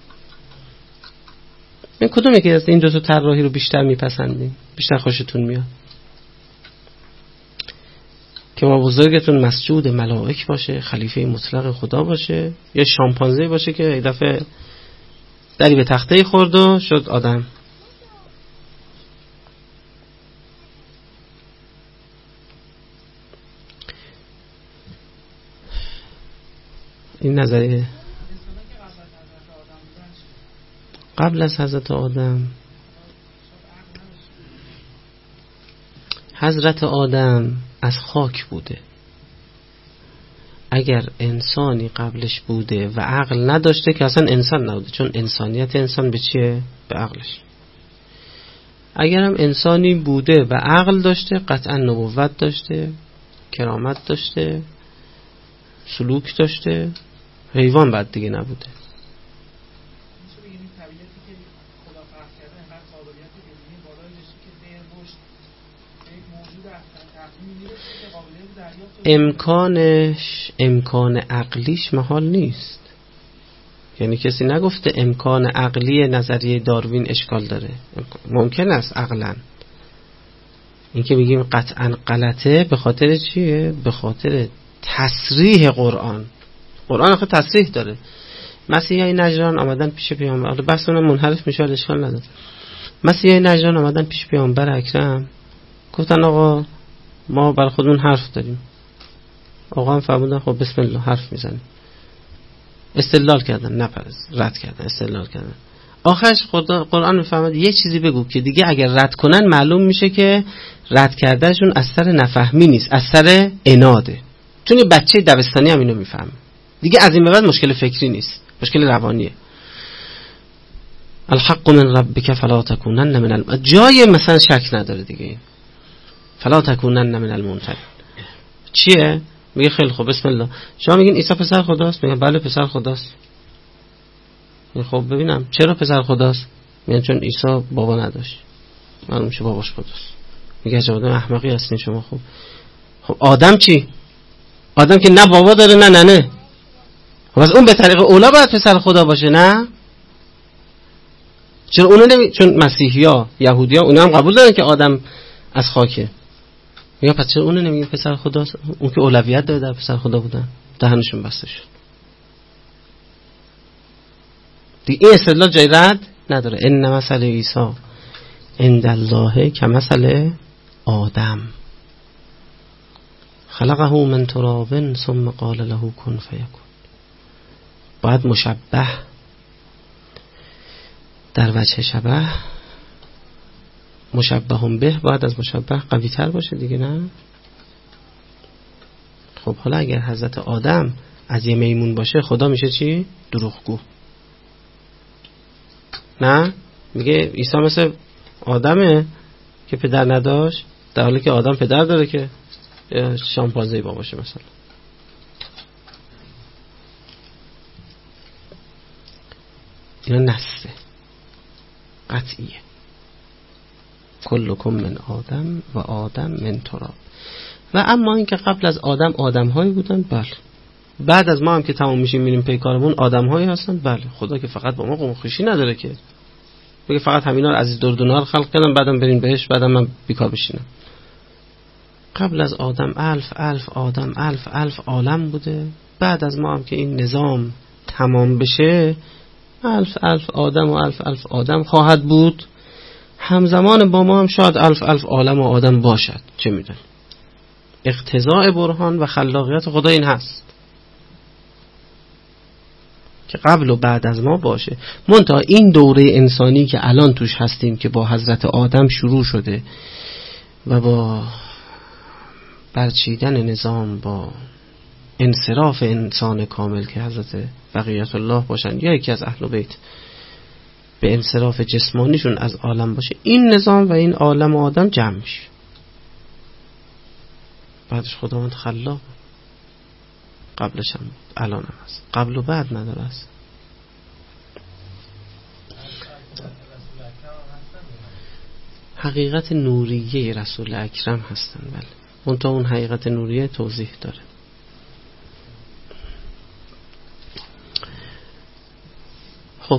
Speaker 1: این کدوم یکی از این دو تا طراحی رو بیشتر میپسندیم، بیشتر خوشتون میاد؟ که ما بزرگتون مسجود ملائک باشه، خلیفه مطلق خدا باشه، یا شامپانزه باشه که یه دفعه دری به تخته خورد و شد آدم؟ این نظریه قبل از حضرت آدم. حضرت آدم از خاک بوده. اگر انسانی قبلش بوده و عقل نداشته که اصلا انسان نبوده، چون انسانیت انسان به چیه؟ به عقلش. اگرم انسانی بوده و عقل داشته قطعا نبوت داشته، کرامت داشته، سلوک داشته، حیوان بعد دیگه نبوده. امکانش امکان عقلیش محال نیست. یعنی کسی نگفته امکان عقلی نظریه داروین اشکال داره، ممکن است عقلا. این که بگیم قطعا غلطه به خاطر چیه؟ به خاطر تصریح قرآن. قرآن آخه تصریح داره. مسیحای نجران آمدن پیش پیامبر، حالا بحث اونم منحرف میشه، اشکال نداره. مسیحای نجران آمدن پیش پیامبر اکرم، گفتن آقا ما بر خودمون حرف داریم. آقا هم فرمودن خب بسم الله حرف میزنیم. استدلال کردن، نپرز رد کردن، استدلال کردن. آخرش قرآن میفهمد یه چیزی بگو که دیگه اگر رد کنن معلوم میشه که رد کردنشون از سر نفهمی نیست، از سر عناده. چون یه بچه دبستانی هم اینو میفهمه. دیگه از این به بعد مشکل فکری نیست، مشکل روانیه. الحق من ربک فلا تکونن من الم... جای مثلا شک نداره دیگه این. فلا تکونن من الممترین. چیه؟ میگه خیلی خوب بسم الله، شما میگین عیسی پسر خداست؟ میگن بله پسر خداست. میگه خب ببینم چرا پسر خداست؟ میگن چون عیسی بابا نداشت، معلوم میشه باباش خداست. میگه عجب آدم احمقی هستین شما. خب خب آدم چی؟ آدم که نه بابا داره نه ننه، خب از اون به طریق اولا باید پسر خدا باشه نه؟ چرا اونو نمی... چون مسیحی‌ها یهودی‌ها اونا هم قبول دارن که آدم از خاکه. میگه پس چرا اونو نمیگه پسر خداست؟ اون که اولویت داره در پسر خدا بودن. دهنشون بسته شد دیگه. این استدلال جای رد نداره. ان مثل عیسی عند الله کمثل آدم خلقه من تراب ثم قال له کن فیکون. باید مشبه در وجه شبه، مشبه هم به باید از مشبه قوی تر باشه دیگه نه؟ خب حالا اگر حضرت آدم از یه میمون باشه خدا میشه چی؟ دروغگو. نه؟ میگه عیسی مثل آدمه که پدر نداشت، در حالی که آدم پدر داره که شامپانزه با باشه مثلا. اینا نسه قطعیه. کلکم من آدم و آدم من تراب. و اما این که قبل از آدم آدم هایی بودن، بله. بعد از ما هم که تمام میشیم میریم پی کارمون آدم هایی هستن، بله. خدا که فقط با ما قوم خوشی نداره که بگه فقط همینا رو عزیز دردونا خلق کردم بعدم برین بهش بعدم من بیکار بشینم. قبل از آدم الف الف آدم الف الف عالم بوده. بعد از ما هم که این نظام تمام بشه الف الف آدم و الف الف آدم خواهد بود. همزمان با ما هم شاید الف الف عالم و آدم باشد، چه میدونم. اقتضاء برهان و خلاقیت خدا این هست که قبل و بعد از ما باشه. منتها این دوره انسانی که الان توش هستیم که با حضرت آدم شروع شده و با برچیدن نظام، با انصراف انسان کامل که حضرت بقیت الله باشن یا یکی از اهل بیت به انصراف جسمانیشون از عالم باشه، این نظام و این عالم و آدم جمع میشه. بعدش خداوند خلاق، قبلش هم الان هم هست، قبل و بعد نداره است. حقیقت نوریه رسول اکرم هستن، بله. اون تا اون حقیقت نوریه توضیح داره. خب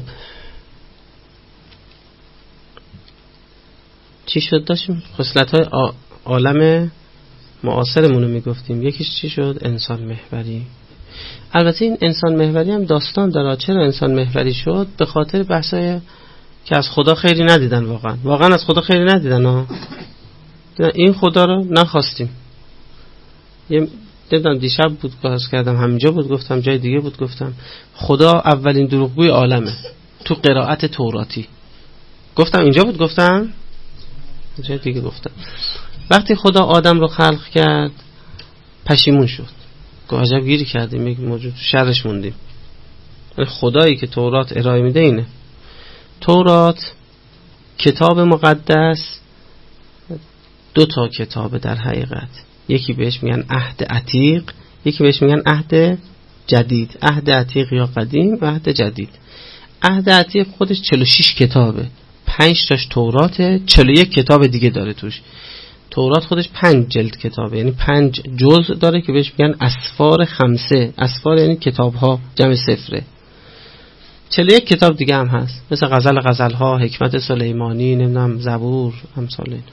Speaker 1: چی شد؟ داشتیم خصلت‌های عالم معاصرمونو میگفتیم. یکیش چی شد؟ انسان محوری. البته این انسان محوری هم داستان داره. چرا انسان محوری شد؟ به خاطر بحثای که از خدا خیری ندیدن. واقعا واقعا از خدا خیری ندیدن ها. این خدا رو نخواستیم. یه دیدم دیشب بود گاز کردم، همینجا بود گفتم، جای دیگه بود گفتم، خدا اولین دروغگوی عالمه تو قرائت توراتی. گفتم اینجا بود گفتم، جای دیگه گفتم. وقتی خدا آدم رو خلق کرد پشیمون شد، گفت عجب گیری کردیم، یک موجود شرش موندیم. خدایی که تورات ارائه میده اینه. تورات کتاب مقدس دو تا کتابه در حقیقت. یکی بهش میگن عهد عتیق، یکی بهش میگن عهد جدید. عهد عتیق یا قدیم، عهد جدید. عهد عتیق خودش چهل و شش کتابه، پنج تاش توراته، چهل و یک کتاب دیگه داره توش. تورات خودش پنج جلد کتابه، یعنی پنج جزء داره که بهش میگن اسفار خمسه. اسفار یعنی کتاب ها، جمع صفره. چهل و یک کتاب دیگه هم هست، مثل غزل غزل ها، حکمت سلیمانی، نمیدونم زبور، امثال اینا.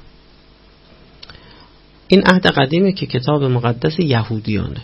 Speaker 1: این عهد قدیمه که کتاب مقدس یهودیانه.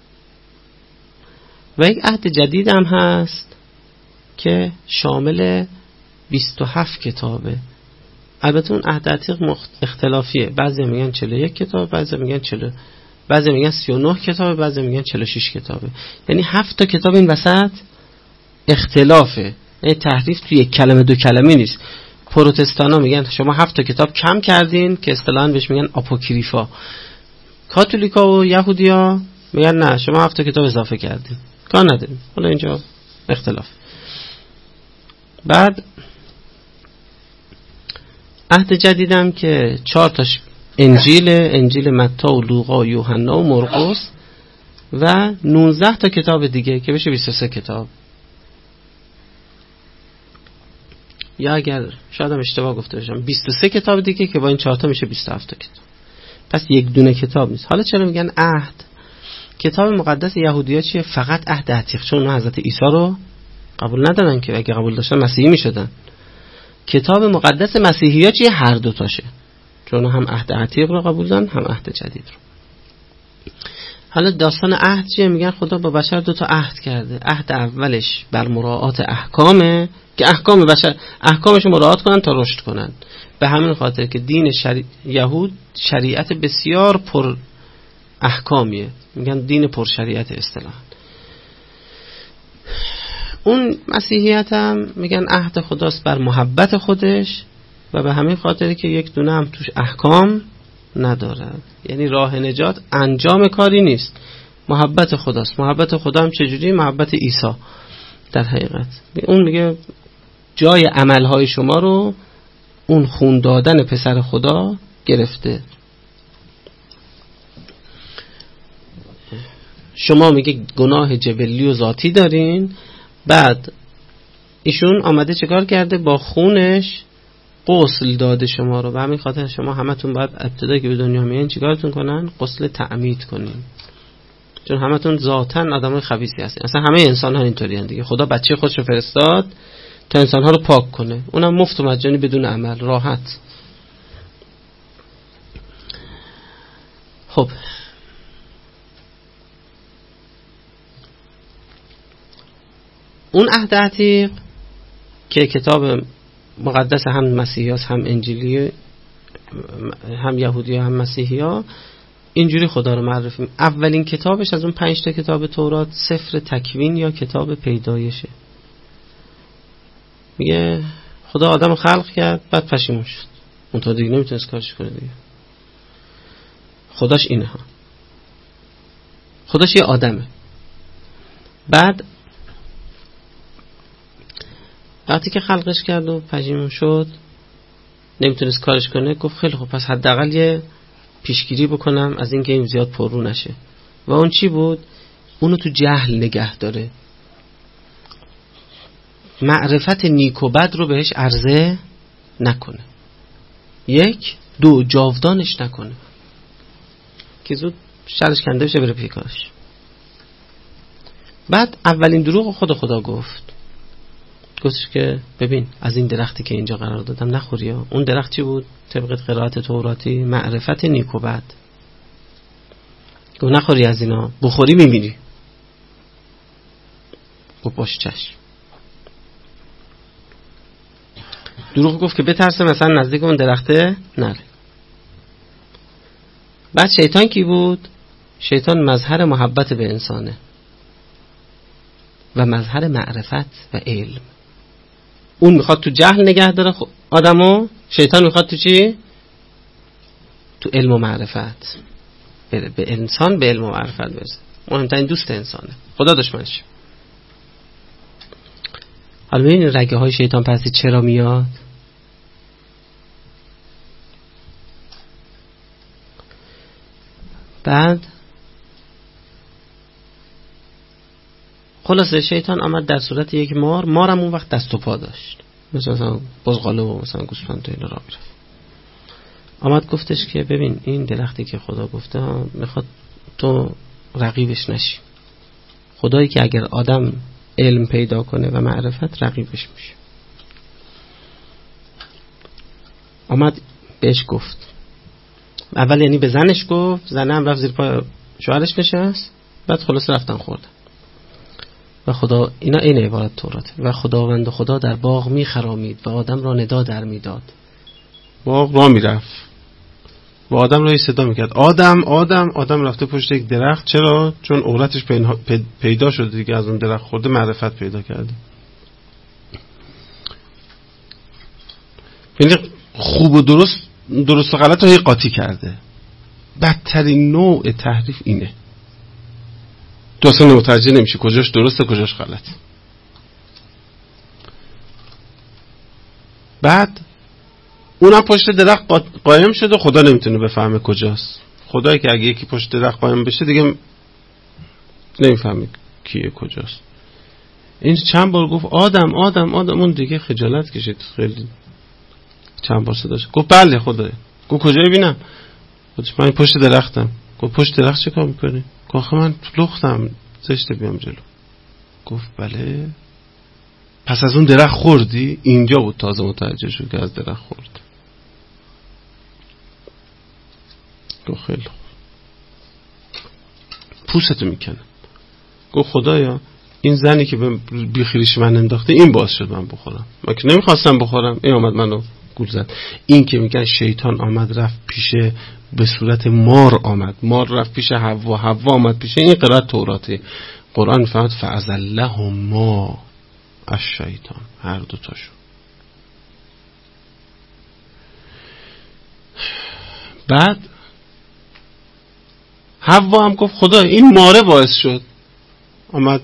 Speaker 1: و یک عهد جدید هم هست که شامل بیست و هفت کتابه. البته اون عهد عتیق اختلافیه، بعضی میگن چهل و یک کتاب، بعضی میگن چهل، بعضی میگن سی و نه کتاب، بعضی میگن چهل و شش کتابه. یعنی هفت تا کتاب این وسط اختلافه، یعنی تحریف توی یک کلمه دو کلمه نیست. پروتستانا میگن شما هفت تا کتاب کم کردین که اصطلاحاً بهش میگن آپوکریفا. کاتولیکا و یهودیا میگن نه شما هفت تا کتاب اضافه کردین، کار نداریم. حالا اینجا اختلاف. بعد عهد جدیدم که چهار تاش انجیل، انجیل متی و لوقا و یوحنا و مرقس، و نوزده تا کتاب دیگه که بشه بیست و سه کتاب. یا اگر شاید هم اشتباه گفته باشم بیست و سه کتاب دیگه که با این چهار تا میشه بیست و هفت تا کتاب. پس یک دونه کتاب نیست. حالا چرا میگن عهد؟ کتاب مقدس یهودی‌ها چیه؟ فقط عهد عتیق، چون اونها حضرت عیسی رو قبول ندارن که، اگه قبول داشتن مسیحی میشدن. کتاب مقدس مسیحی‌ها چیه؟ هر دو تاشه، چون هم عهد عتیق رو قبول دارن هم عهد جدید رو. حالا داستان عهد چیه؟ میگن خدا با بشر دو تا عهد کرده. عهد اولش بر مراعات احکامه که احکام بشر احکامش رو مراعات کنن تا رشد کنن. به همین خاطر که دین شری... یهود شریعت بسیار پر احکامیه، میگن دین پر شریعت اصطلاحاً. اون مسیحیت هم میگن عهد خداست بر محبت خودش و به همین خاطر که یک دونه هم توش احکام نداره. یعنی راه نجات انجام کاری نیست، محبت خداست. محبت خدا هم چجوری؟ محبت عیسی در حقیقت. اون میگه جای عملهای شما رو اون خون دادن پسر خدا گرفته. شما میگه گناه جبلی و ذاتی دارین، بعد ایشون آمده چکار کرده؟ با خونش غسل داده شما رو. به همین خاطر شما همتون باید ابتدا که به دنیا میایین چیکارتون کنن؟ غسل تعمید کنین، چون همتون ذاتاً آدمای خبیثی هستین. اصلا همه انسان ها اینطوری هستن دیگه. خدا بچه خودش رو فرستاد تا انسان ها رو پاک کنه، اونم مفت و مجانی بدون عمل، راحت. خب اون عهد عتیق که کتاب مقدس هم مسیحی هست هم انجیلی، هم یهودی هم مسیحی ها، اینجوری خدا رو معرفی. اولین کتابش از اون پنج تا کتاب تورات سفر تکوین یا کتاب پیدایشه. میگه خدا آدم رو خلق کرد بعد پشیمون شد، اون تا دیگه نمیتونست کارش کنه دیگه. خداش اینه ها، خداش یه آدمه. بعد وقتی که خلقش کرد و پشیمون شد نمیتونست کارش کنه، گفت خیلی خب پس حداقل یه پیشگیری بکنم از این که این زیاد پررو نشه. و اون چی بود؟ اونو تو جهل نگه داره، معرفت نیک و بد رو بهش عرضه نکنه، یک دو جاودانش نکنه که زود شرش کنده بشه بره پیکارش. بعد اولین دروغ خود خدا گفت، گفتش که ببین از این درختی که اینجا قرار دادم نخوری ها. اون درخت چی بود؟ طبق قرائت توراتی معرفت نیک و بد. گفت نخوری از اینا، بخوری میمیری. گفت باش چشم. دروغ گفت که بترسه مثلا نزدیک اون درخته نره. بعد شیطان کی بود؟ شیطان مظهر محبت به انسانه و مظهر معرفت و علم. اون میخواد تو جهل نگه داره آدمو، شیطان میخواد تو چی؟ تو علم و معرفت. به انسان به علم و معرفت برسه. مهمترین دوست انسانه، خدا دشمنش. حالا ببینید رگه های شیطان پرستی چرا میاد؟ بعد خلاصه شیطان آمد در صورت یک مار. مارم اون وقت دست و پا داشت، مثلا بزغاله و مثلا گوسفند و اینا راه میرفت. آمد گفتش که ببین این درختی که خدا گفته میخواد تو رقیبش نشی. خدایی که اگر آدم علم پیدا کنه و معرفت رقیبش میشه. آمد بهش گفت، اول یعنی به زنش گفت، زنه هم رفت زیر پای شوهرش نشست، بعد خلاص رفتن خوردن. و خدا اینا این عبارت توراته. و خداوند خدا در باغ میخرامید و آدم را ندا در میداد. باغ را میرفت و آدم را صدا میکرد آدم آدم. آدم رفته پشت یک درخت. چرا؟ چون عورتش پیدا شده دیگه، از اون درخت خورده، معرفت پیدا کرده. یعنی خوب و درست درست و غلط رو هی قاطی کرده. بدترین نوع تحریف اینه، تو اصلا متوجه نمیشه کجاش درسته کجاش غلط. بعد اونم پشت درخت قایم شده، خدا نمیتونه بفهمه کجاست. خدایی که اگه یکی پشت درخت قایم بشه دیگه
Speaker 3: نمیفهمی کیه کجاست. این چند بار گفت آدم آدم آدم، اون دیگه خجالت کشید، خیلی چند بار صداش گفت بله خدایا. گفت کجایی بینم؟ گفت من پشت درختم. گفت پشت درخت چه کار میکنی؟ گفت من تو لختم، زشته بیام جلو. گفت بله. پس از اون درخت خوردی؟ اینجا بود تازه متوجه شد که از درخت خورد. گفت خیلی خوب، پوستتو میکنم. گفت خدایا این زنی که به بیخیریش من انداخته این باعث شد من بخورم، من که نمیخواستم بخورم، این آمد منو گول زد. این که میگن شیطان آمد رفت پیشه به صورت مار آمد، مار رفت پیش حوا، حوا آمد پیشه این، قرائت توراته. قرآن فرمود فأزلهما الشیطان، هر دو تاشو. بعد حوا هم گفت خدا این ماره باعث شد، آمد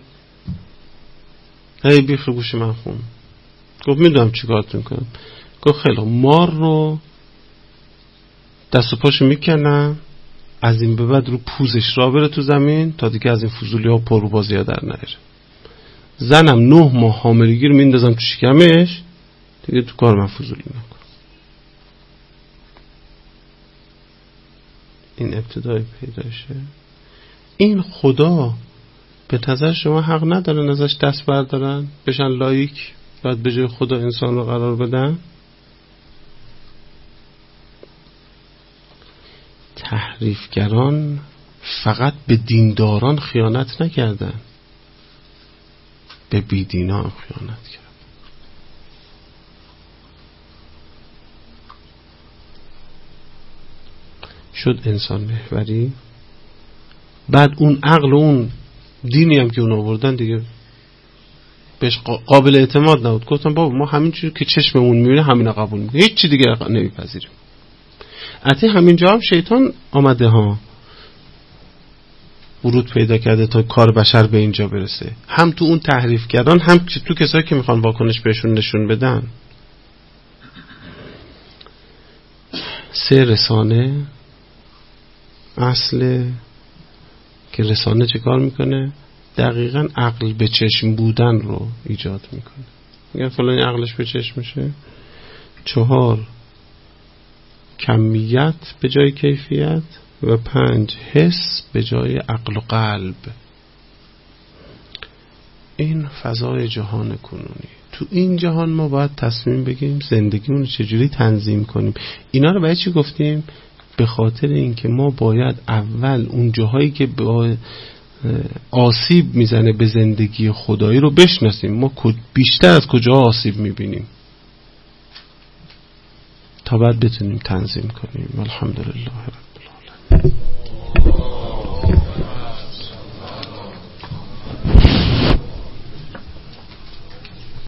Speaker 3: هی بیخ گوش من خون. گفت میدونم چی کارت میکنم. گفت خیلی مار رو دست و پاشو میکنم، از این به بعد رو پوزش را بره تو زمین تا دیگه از این فضولی ها پرو بازی ها در نهره. زنم نه ماه حاملگی رو میندازم تو شکمش، دیگه تو کار من فضولی نکن. این ابتدای پیداشه. این خدا به نظر شما حق ندارن ازش دست بردارن بشن لایک، بعد به جای خدا انسان رو قرار بدن؟ تحریفگران فقط به دینداران خیانت نکردن، به بیدینان خیانت کردن. شد انسان محوری. بعد اون عقل و اون دینی هم که اون آوردن دیگه بهش قابل اعتماد نبود. گفتم بابا ما همین چیزی که چشممون میبینه همین رو قبول میکنیم، هیچ چی دیگه نمیپذیریم. البته همینجا هم شیطان آمده ها، ورود پیدا کرده تا کار بشر به اینجا برسه، هم تو اون تحریفگران هم تو کسایی که میخوان واکنش بهشون نشون بدن. سه رسانه اصله که رسانه چه کار میکنه؟ دقیقاً عقل به چشم بودن رو ایجاد میکنه. میگن فلانی عقلش به چشم میشه. چهار کمیت به جای کیفیت و پنج حس به جای عقل و قلب. این فضای جهان کنونی. تو این جهان ما باید تصمیم بگیریم زندگیمون رو چجوری تنظیم کنیم. اینا رو باید چی گفتیم؟ به خاطر اینکه ما باید اول اون جاهایی که با آسیب میزنه به زندگی خدایی رو بشناسیم. ما بیشتر از کجا آسیب میبینیم تا بعد بتونیم تنظیم کنیم. الحمدلله.